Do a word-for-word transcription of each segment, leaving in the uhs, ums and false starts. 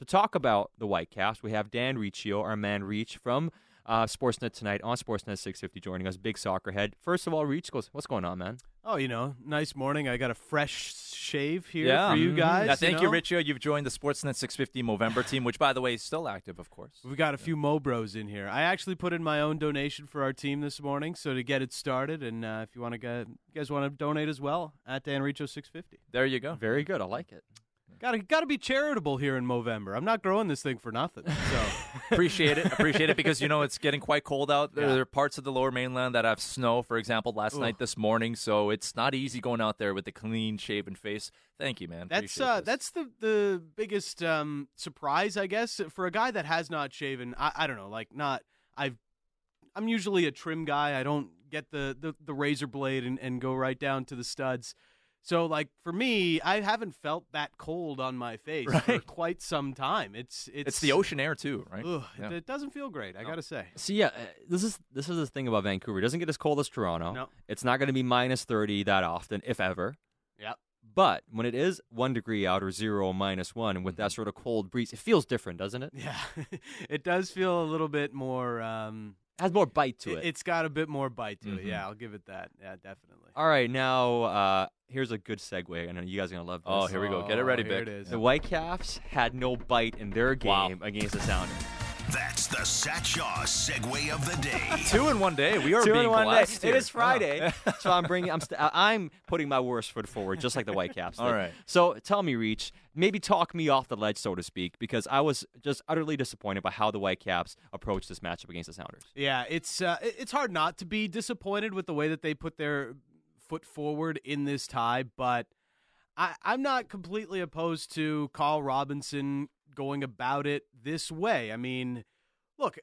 To talk about the Whitecaps, we have Dan Riccio, our man Reach from uh, Sportsnet tonight on Sportsnet six fifty, joining us. Big soccer head. First of all, Reach, what's going on, man? Oh, you know, nice morning. I got a fresh shave here yeah. for you guys. Yeah, thank you, you, know? Riccio. You've joined the Sportsnet six fifty Movember team, which, by the way, is still active, of course. We've got a few Mobros in here. I actually put in my own donation for our team this morning, so to get it started, and uh, if you want to get, you guys want to donate as well, at Dan Riccio six fifty. There you go. Very good. I like it. Got to got to be charitable here in Movember. I'm not growing this thing for nothing. So appreciate it. Appreciate it because, you know, it's getting quite cold out. There, Yeah. there are parts of the lower mainland that have snow, for example, last Ugh. night, this morning. So it's not easy going out there with a clean shaven face. Thank you, man. That's Appreciate uh, this. that's the the biggest um, surprise, I guess, for a guy that has not shaven. I, I don't know, like not. I've I'm usually a trim guy. I don't get the the, the razor blade and, and go right down to the studs. So, like for me, I haven't felt that cold on my face for Right. quite some time. It's it's, It's the ocean air, too, right? Ugh, Yeah. it, it doesn't feel great. I No. gotta say. See, yeah, uh, this is this is the thing about Vancouver. It doesn't get as cold as Toronto. No. It's not going to be minus thirty that often, if ever. Yep. But when it is one degree out or zero or minus one, and with that sort of cold breeze, it feels different, doesn't it? It Yeah, it does feel a little bit more. Um, has more bite to it, it. it's got a bit more bite to it. Mhm. Yeah, I'll give it that. Yeah, definitely. All right, now uh, here's a good segue. I know you guys are going to love this. Oh, here we go. Get it ready, Oh, here Vic. it is. The Whitecaps had no bite in their game Wow. against the Sounders. That's the Satshaw segue of the day. Two in one day. We are Two being in one day. blessed It here. is Friday, Yeah. so I'm bringing. I'm. St- I'm putting my worst foot forward, just like the Whitecaps did. All right. So tell me, Reach, maybe talk me off the ledge, so to speak, because I was just utterly disappointed by how the Whitecaps approached this matchup against the Sounders. Yeah, it's uh, it- it's hard not to be disappointed with the way that they put their foot forward in this tie, but I, I'm not completely opposed to Carl Robinson going about it this way. I mean, look,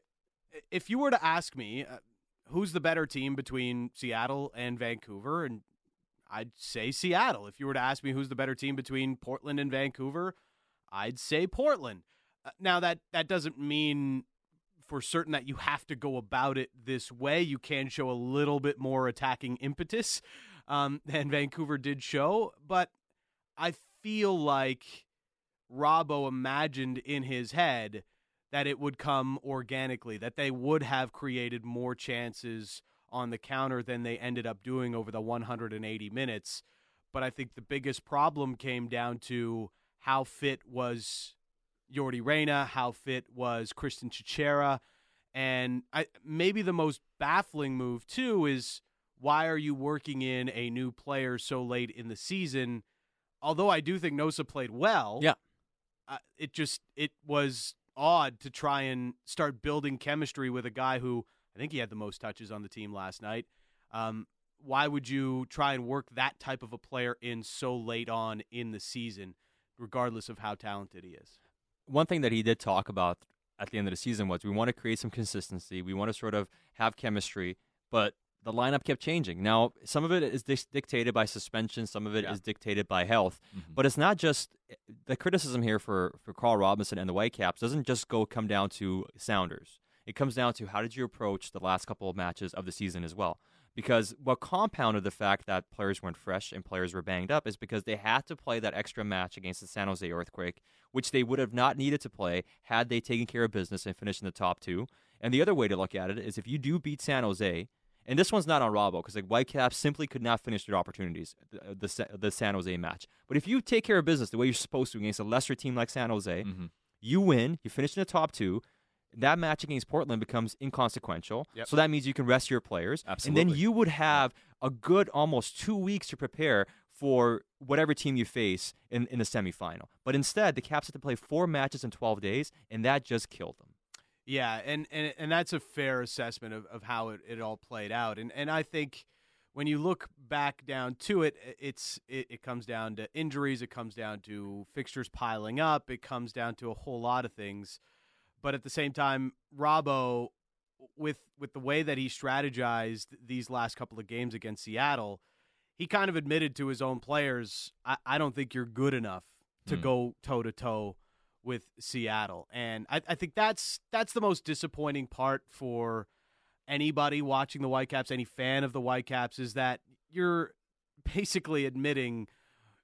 if you were to ask me uh, who's the better team between Seattle and Vancouver, and I'd say Seattle. If you were to ask me who's the better team between Portland and Vancouver, I'd say Portland. Uh, now that that doesn't mean for certain that you have to go about it this way. You can show a little bit more attacking impetus um, than Vancouver did show, but I feel like Robbo imagined in his head that it would come organically, that they would have created more chances on the counter than they ended up doing over the one hundred eighty minutes. But I think the biggest problem came down to how fit was Yordi Reyna, how fit was Christian Chichera, and I, maybe the most baffling move, too, is why are you working in a new player so late in the season? Although I do think Nosa played well, Yeah. uh, it just it was odd to try and start building chemistry with a guy who I think he had the most touches on the team last night. Um, why would you try and work that type of a player in so late on in the season, regardless of how talented he is? One thing that he did talk about at the end of the season was we want to create some consistency. We want to sort of have chemistry, but the lineup kept changing. Now, some of it is dis- dictated by suspension. Some of it Yeah. is dictated by health. Mhm. But it's not just the criticism here for, for Carl Robinson and the Whitecaps doesn't just go come down to Sounders. It comes down to how did you approach the last couple of matches of the season as well. Because what compounded the fact that players weren't fresh and players were banged up is because they had to play that extra match against the San Jose Earthquake, which they would have not needed to play had they taken care of business and finished in the top two. And the other way to look at it is if you do beat San Jose, and this one's not on Robbo because the Whitecaps simply could not finish their opportunities, the, the, the San Jose match. But if you take care of business the way you're supposed to against a lesser team like San Jose, Mhm. you win, you finish in the top two, that match against Portland becomes inconsequential. Yep. So that means you can rest your players. And Absolutely. then you would have a good almost two weeks to prepare for whatever team you face in, in the semifinal. But instead, the Caps had to play four matches in twelve days, and that just killed them. Yeah, and, and, and that's a fair assessment of, of how it, it all played out. And and I think when you look back down to it, it's it, it comes down to injuries, it comes down to fixtures piling up, it comes down to a whole lot of things. But at the same time, Robbo, with with the way that he strategized these last couple of games against Seattle, he kind of admitted to his own players, I, I don't think you're good enough to Hmm. go toe-to-toe with Seattle. And I, I think that's that's the most disappointing part for anybody watching the Whitecaps, any fan of the Whitecaps, is that you're basically admitting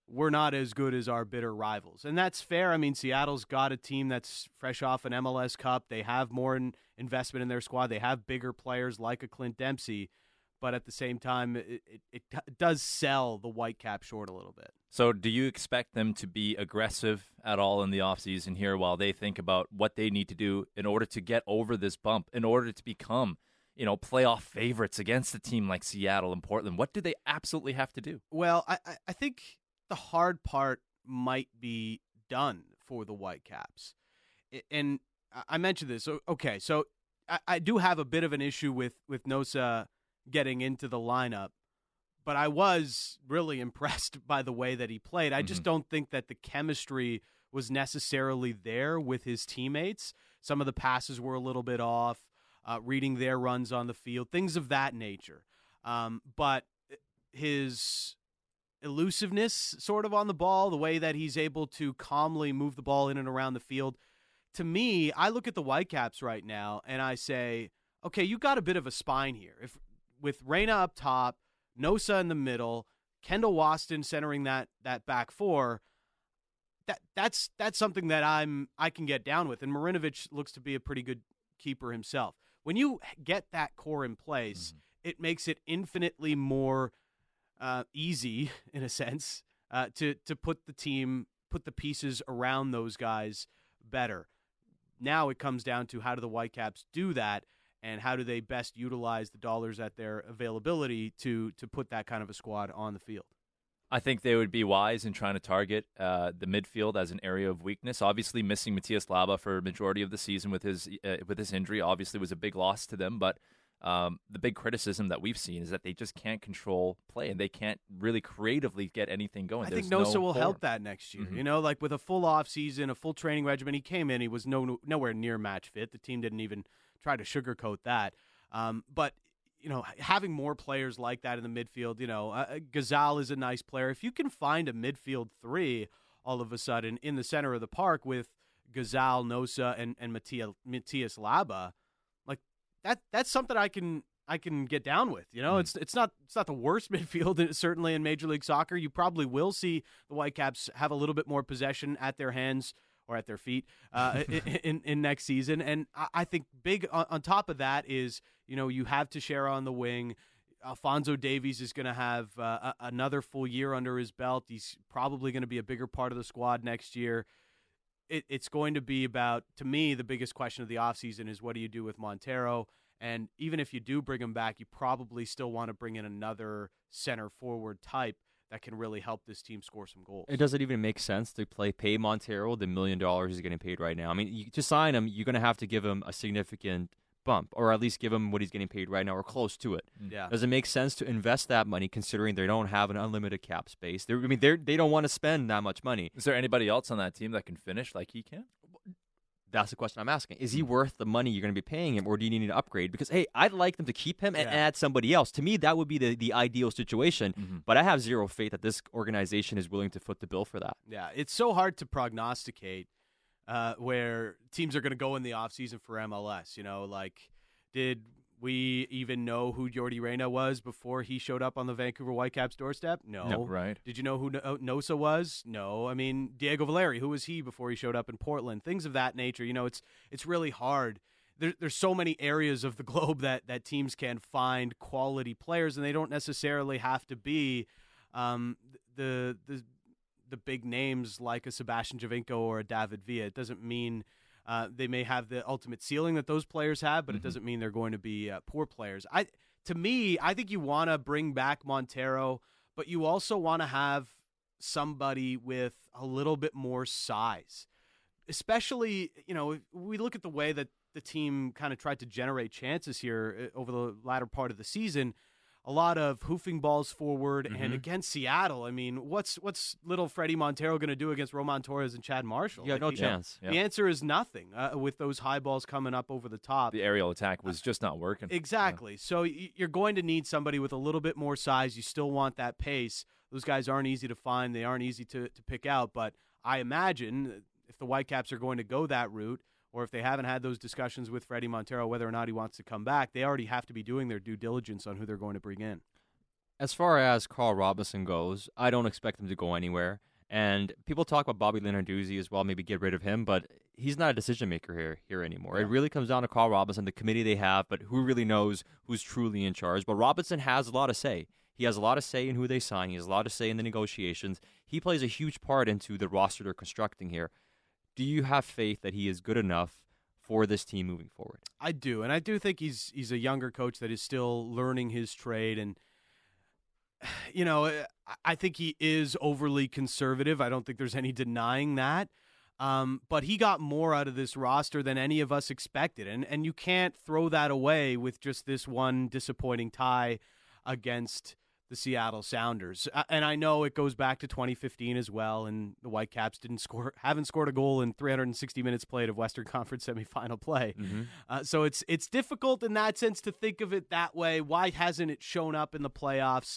we're not as good as our bitter rivals. And that's fair. I mean, Seattle's got a team that's fresh off an M L S Cup. They have more in investment in their squad. They have bigger players like a Clint Dempsey. But at the same time, it, it, it does sell the Whitecap short a little bit. So do you expect them to be aggressive at all in the offseason here while they think about what they need to do in order to get over this bump, in order to become, you know, playoff favorites against a team like Seattle and Portland? What do they absolutely have to do? Well, I, I think the hard part might be done for the Whitecaps. And I mentioned this. Okay, so I, I do have a bit of an issue with, with Nosa getting into the lineup, but I was really impressed by the way that he played. I just mm-hmm. don't think that the chemistry was necessarily there with his teammates. Some of the passes were a little bit off, uh, reading their runs on the field, things of that nature. Um, but his elusiveness sort of on the ball, the way that he's able to calmly move the ball in and around the field, to me, I look at the Whitecaps right now and I say, okay, you got a bit of a spine here. If with Reyna up top, Nosa in the middle, Kendall Waston centering that that back four, that that's that's something that I'm I can get down with. And Marinovic looks to be a pretty good keeper himself. When you get that core in place, mm-hmm. it makes it infinitely more uh, easy, in a sense, uh, to to put the team, put the pieces around those guys better. Now it comes down to how do the Whitecaps do that? And how do they best utilize the dollars at their availability to to put that kind of a squad on the field? I think they would be wise in trying to target uh, the midfield as an area of weakness. Obviously, missing Matias Laba for a majority of the season with his uh, with his injury obviously was a big loss to them. But um, the big criticism that we've seen is that they just can't control play and they can't really creatively get anything going. I There's think Nosa no will form. help that next year. Mm-hmm. You know, like with a full off season, a full training regimen. He came in, he was no nowhere near match fit. The team didn't even try to sugarcoat that. Um, but, you know, having more players like that in the midfield, you know, uh, Gazal is a nice player. If you can find a midfield three all of a sudden in the center of the park with Gazal, Nosa, and, and Matias, Matias Laba, like that, that's something I can I can get down with. You know, mm. it's it's not it's not the worst midfield, certainly in Major League Soccer. You probably will see the Whitecaps have a little bit more possession at their hands or at their feet uh, in, in, in next season. And I, I think big on, on top of that is, you know, you have Teixeira on the wing. Alphonso Davies is going to have uh, a, another full year under his belt. He's probably going to be a bigger part of the squad next year. It, it's going to be about, to me, the biggest question of the offseason is what do you do with Montero? And even if you do bring him back, you probably still want to bring in another center forward type that can really help this team score some goals. It doesn't even make sense to play pay Montero the million dollars he's getting paid right now. I mean, you, to sign him, you're going to have to give him a significant bump, or at least give him what he's getting paid right now, or close to it. Yeah. Does it make sense to invest that money, considering they don't have an unlimited cap space? They're, I mean, they they don't want to spend that much money. Is there anybody else on that team that can finish like he can? That's the question I'm asking. Is he worth the money you're going to be paying him, or do you need to upgrade? Because, hey, I'd like them to keep him and yeah. add somebody else. To me, that would be the, the ideal situation, mm-hmm. but I have zero faith that this organization is willing to foot the bill for that. Yeah, it's so hard to prognosticate uh, where teams are going to go in the offseason for M L S. You know, like, did we even know who Jordi Reyna was before he showed up on the Vancouver Whitecaps doorstep? No. no. Right. Did you know who Nosa was? No. I mean, Diego Valeri, who was he before he showed up in Portland? Things of that nature. You know, it's it's really hard. There, there's so many areas of the globe that, that teams can find quality players, and they don't necessarily have to be um, the the the big names like a Sebastian Javinko or a David Villa. It doesn't mean Uh, they may have the ultimate ceiling that those players have, but mm-hmm. it doesn't mean they're going to be uh, poor players. I, to me, I think you want to bring back Montero, but you also want to have somebody with a little bit more size. Especially, you know, we look at the way that the team kind of tried to generate chances here over the latter part of the season. A lot of hoofing balls forward, mm-hmm. and against Seattle, I mean, what's what's little Freddie Montero going to do against Roman Torres and Chad Marshall? Yeah, like, no he, chance. The yeah. answer is nothing uh, with those high balls coming up over the top. The aerial attack was just not working. Exactly. Yeah. So you're going to need somebody with a little bit more size. You still want that pace. Those guys aren't easy to find. They aren't easy to, to pick out. But I imagine if the Whitecaps are going to go that route, or if they haven't had those discussions with Freddie Montero, whether or not he wants to come back, they already have to be doing their due diligence on who they're going to bring in. As far as Carl Robinson goes, I don't expect him to go anywhere. And people talk about Bobby Lenarduzzi as well, maybe get rid of him, but he's not a decision maker here here anymore. Yeah. It really comes down to Carl Robinson, the committee they have, but who really knows who's truly in charge? But Robinson has a lot of say. He has a lot of say in who they sign. He has a lot of say in the negotiations. He plays a huge part into the roster they're constructing here. Do you have faith that he is good enough for this team moving forward? I do, and I do think he's he's a younger coach that is still learning his trade, and you know, I think he is overly conservative. I don't think there's any denying that. Um, but he got more out of this roster than any of us expected, and and you can't throw that away with just this one disappointing tie against the Seattle Sounders. And I know it goes back to twenty fifteen as well, and the Whitecaps didn't score, haven't scored a goal in three hundred sixty minutes played of Western Conference semifinal play. Mm-hmm. Uh, so it's it's difficult in that sense to think of it that way. Why hasn't it shown up in the playoffs?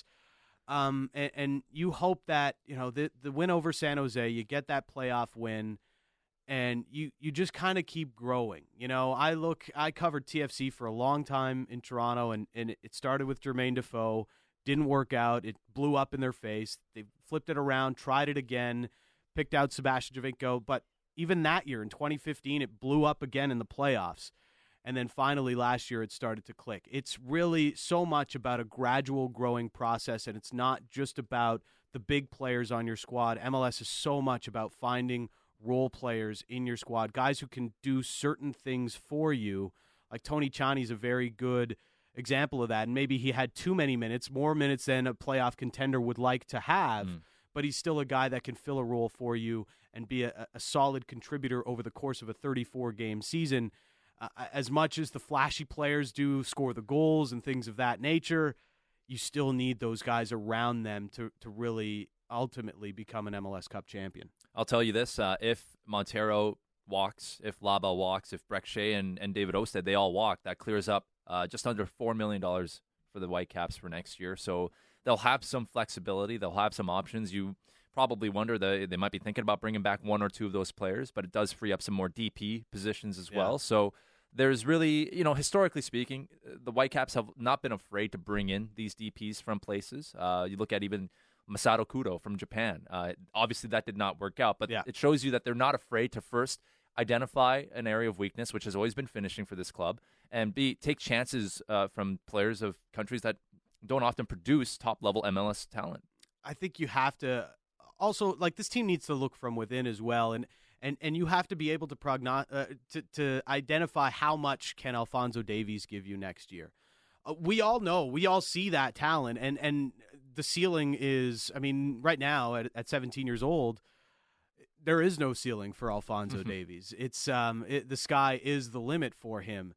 Um, and, and you hope that, you know, the the win over San Jose, you get that playoff win, and you you just kind of keep growing. You know, I look, I covered T F C for a long time in Toronto, and, and it started with Jermaine Defoe. Didn't work out. It blew up in their face. They flipped it around, tried it again, picked out Sebastian Giovinco. But even that year, in twenty fifteen, it blew up again in the playoffs. And then finally last year, it started to click. It's really so much about a gradual growing process, and it's not just about the big players on your squad. M L S is so much about finding role players in your squad, guys who can do certain things for you. Like Tony Tchani is a very good example of that, and maybe he had too many minutes, more minutes than a playoff contender would like to have, mm. but he's still a guy that can fill a role for you and be a, a solid contributor over the course of a thirty-four game season. Uh, as much as the flashy players do score the goals and things of that nature, you still need those guys around them to, to really ultimately become an M L S Cup champion. I'll tell you this, uh, if Montero walks, if Laba walks, if Brek Shea and, and David Ousted, they all walk, that clears up Uh, just under four million dollars for the Whitecaps for next year. So they'll have some flexibility. They'll have some options. You probably wonder that they might be thinking about bringing back one or two of those players, but it does free up some more D P positions as yeah. well. So there's really, you know, historically speaking, the Whitecaps have not been afraid to bring in these D Ps from places. Uh, you look at even Masato Kudo from Japan. Uh, obviously, that did not work out, but yeah. it shows you that they're not afraid to first identify an area of weakness, which has always been finishing for this club, and B, take chances uh, from players of countries that don't often produce top-level M L S talent. I think you have to also, like, this team needs to look from within as well, and and, and you have to be able to, progno- uh, to to identify how much can Alphonso Davies give you next year. Uh, we all know, we all see that talent, and, and the ceiling is, I mean, right now at, at seventeen years old, there is no ceiling for Alphonso Davies. It's um, it, the sky is the limit for him.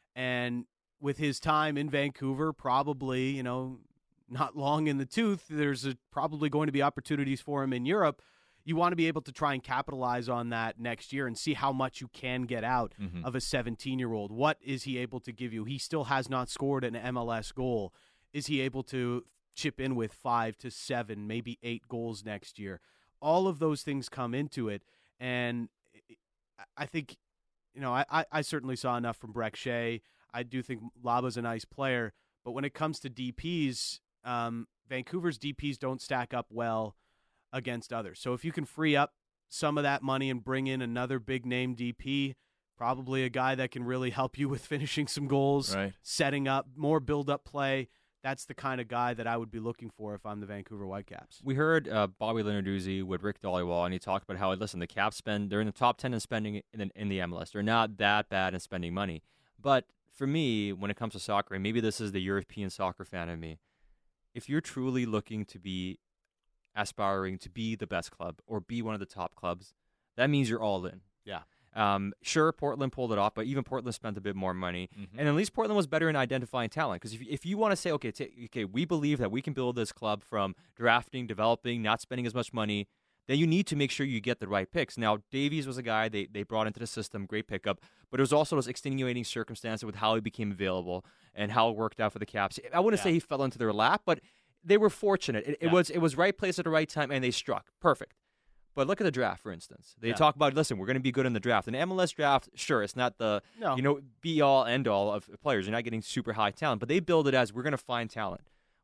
And with his time in Vancouver, probably, you know, not long in the tooth, there's a, probably going to be opportunities for him in Europe. You want to be able to try and capitalize on that next year and see how much you can get out mm-hmm. of a seventeen-year-old. What is he able to give you? He still has not scored an M L S goal. Is he able to chip in with five to seven, maybe eight goals next year? All of those things come into it, and I think, you know, I, I certainly saw enough from Brek Shea. I do think Laba's a nice player, but when it comes to D Ps, um, Vancouver's D Ps don't stack up well against others. So if you can free up some of that money and bring in another big-name D P, probably a guy that can really help you with finishing some goals, right. setting up, more build-up play, that's the kind of guy that I would be looking for if I'm the Vancouver Whitecaps. We heard uh, Bobby Lenarduzzi with Rick Dhaliwal, and he talked about how, listen, the Caps spend, they're in the top ten in spending in the, in the M L S. They're not that bad in spending money. But for me, when it comes to soccer, and maybe this is the European soccer fan in me, if you're truly looking to be aspiring to be the best club or be one of the top clubs, that means you're all in. Yeah. Um, sure, Portland pulled it off, but even Portland spent a bit more money. Mm-hmm. And at least Portland was better in identifying talent. Because if, if you want to say, okay, t- okay, we believe that we can build this club from drafting, developing, not spending as much money, then you need to make sure you get the right picks. Now, Davies was a guy they, they brought into the system, great pickup, but it was also those extenuating circumstances with how he became available and how it worked out for the Caps. I wouldn't yeah. say he fell into their lap, but they were fortunate. It, yeah. it was it was right place at the right time, and they struck. Perfect. But look at the draft, for instance. They yeah. talk about, listen, we're going to be good in the draft. An M L S draft, sure, it's not the no. you know be all end all of players. You're not getting super high talent, but they build it as we're going to find talent.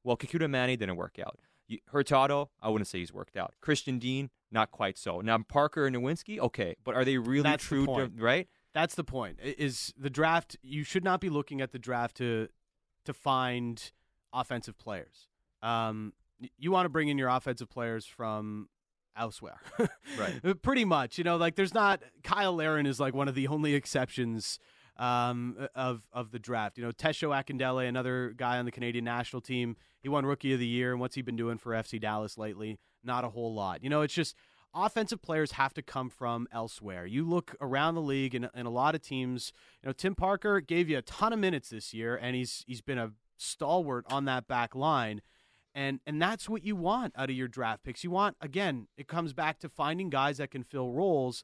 Well, Kikuta Mane didn't work out. You, Hurtado, I wouldn't say he's worked out. Christian Dean, not quite so. Now, Parker and Nowinski, okay. But are they really That's true, the point. to, right? That's the point. I- Is the draft, you should not be looking at the draft to to find offensive players. Um, y- you want to bring in your offensive players from elsewhere. Right. Pretty much. You know, like there's not, Kyle Larin is like one of the only exceptions um, of of the draft. You know, Tesho Akindele, another guy on the Canadian national team, he won Rookie of the Year, and what's he been doing for F C Dallas lately? Not a whole lot. You know, it's just offensive players have to come from elsewhere. You look around the league, and, and a lot of teams, you know, Tim Parker gave you a ton of minutes this year, and he's he's been a stalwart on that back line. And and that's what you want out of your draft picks. You want, again, it comes back to finding guys that can fill roles.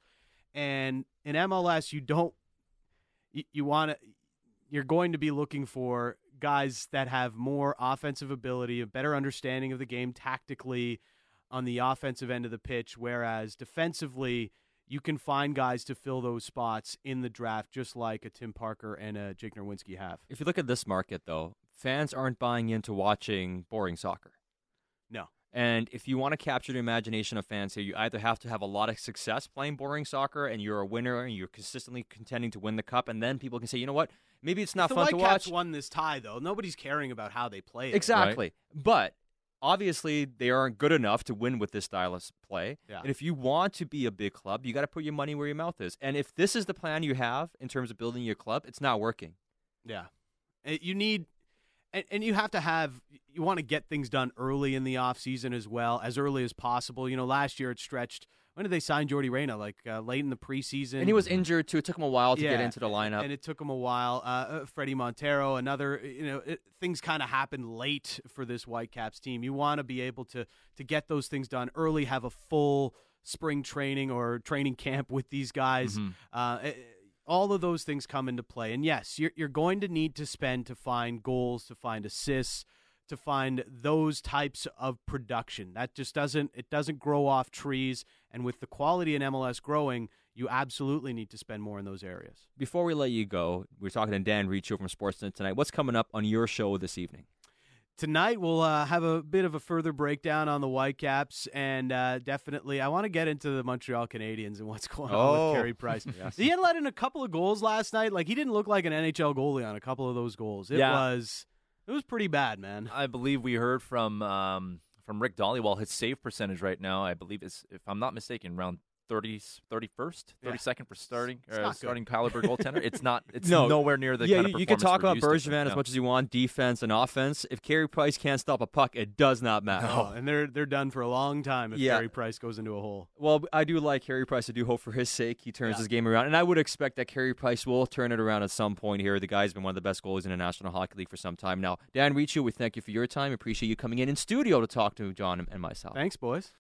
And in M L S, you don't you, you want to you're going to be looking for guys that have more offensive ability, a better understanding of the game tactically on the offensive end of the pitch, whereas defensively, you can find guys to fill those spots in the draft, just like a Tim Parker and a Jake Nerwinski have. If you look at this market, though, fans aren't buying into watching boring soccer. No. And if you want to capture the imagination of fans here, you either have to have a lot of success playing boring soccer and you're a winner and you're consistently contending to win the cup, and then people can say, you know what, maybe it's not the fun to Whitecaps watch. won this tie, though. Nobody's caring about how they play it. Exactly. But obviously, they aren't good enough to win with this style of play. Yeah. And if you want to be a big club, you got to put your money where your mouth is. And if this is the plan you have in terms of building your club, it's not working. Yeah. Uh, You need, and, and you have to have, you want to get things done early in the offseason as well, as early as possible. You know, last year it stretched. When did they sign Jordy Reyna? Like uh, late in the preseason. And he was injured, too. It took him a while to Yeah, get into the lineup. and it took him a while. Uh, uh, Freddie Montero, another, you know, it, things kind of happened late for this Whitecaps team. You want to be able to to get those things done early, have a full spring training or training camp with these guys. Mm-hmm. Uh, it- all of those things come into play. And yes, you're, you're going to need to spend to find goals, to find assists, to find those types of production. That just doesn't, it doesn't grow off trees. And with the quality in M L S growing, you absolutely need to spend more in those areas. Before we let you go, we're talking to Dan Riccio from Sportsnet tonight. What's coming up on your show this evening? Tonight, we'll uh, have a bit of a further breakdown on the Whitecaps, and uh, definitely, I want to get into the Montreal Canadiens and what's going on Oh. with Carey Price. Yes. He had let in a couple of goals last night. Like, he didn't look like an N H L goalie on a couple of those goals. It Yeah. was it was pretty bad, man. I believe we heard from um, from Rick Dollywall. His save percentage right now, I believe, is, if I'm not mistaken, around thirty, thirty-first, Yeah. thirty-second for starting It's uh, not good. starting caliber goaltender. It's not. It's No. nowhere near the yeah, kind you, of you can talk about performance we're Bergevin used to. as Yeah. much as you want, defense and offense. If Carey Price can't stop a puck, it does not matter. Oh, and they're they're done for a long time if Yeah. Carey Price goes into a hole. Well, I do like Carey Price. I do hope for his sake he turns Yeah. his game around. And I would expect that Carey Price will turn it around at some point here. The guy's been one of the best goalies in the National Hockey League for some time now. Dan Riccio, we thank you for your time. Appreciate you coming in in studio to talk to John and myself. Thanks, boys.